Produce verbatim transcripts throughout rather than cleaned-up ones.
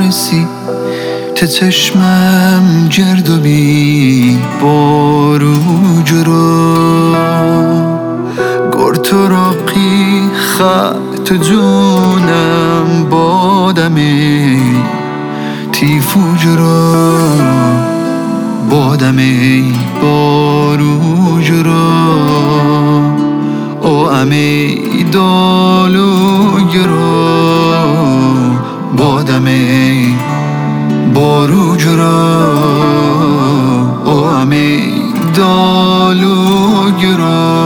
رسی ته چشمم گرد و بی بارو جرا گرتو راقی خط جونم بادمی تیفو جرا بادمی بارو جرا او امی دالو گرا بادمی بارو جرا او امی دالو گرا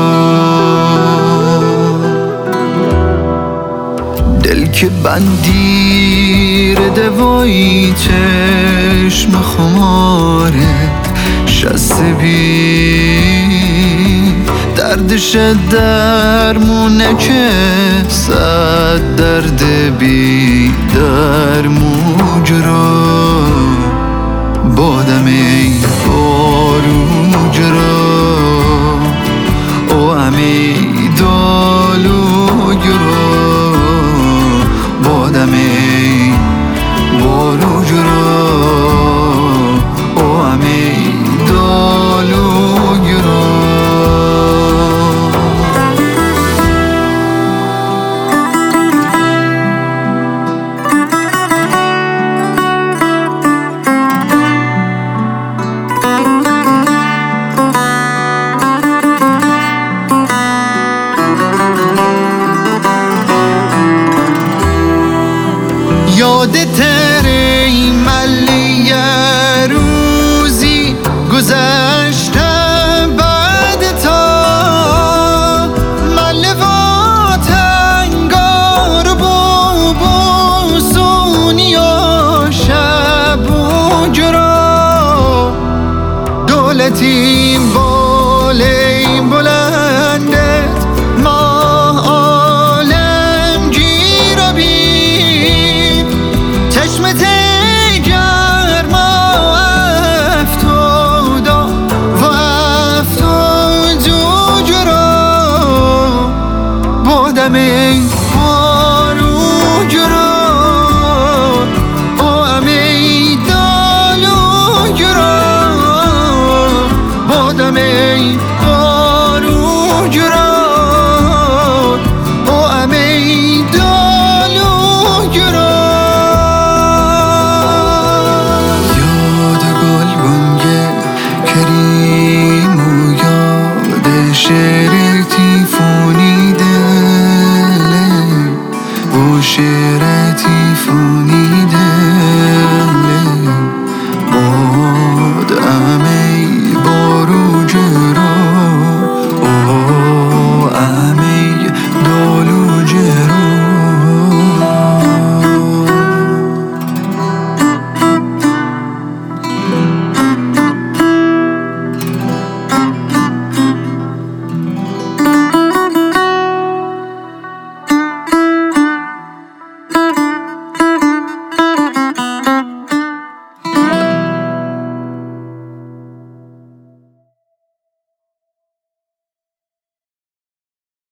دل که بندیر دوایی چشم خمارت شست بی دردش درمونه که صد درد بی درمو جرا بادمی بارو جرا او امی دالو گرا بادمی بارو جرا او امی دالو گرا یادت ای ملی روزی گذشته بعد تا ملوات انگار بو بو سونی و شب و جرا دولتی بالی بلندت ماه عالم گیر و بید چشمت گرما افتادا و افتاد و جرا بادمی بارو جرا او امی دالو جرا بادمی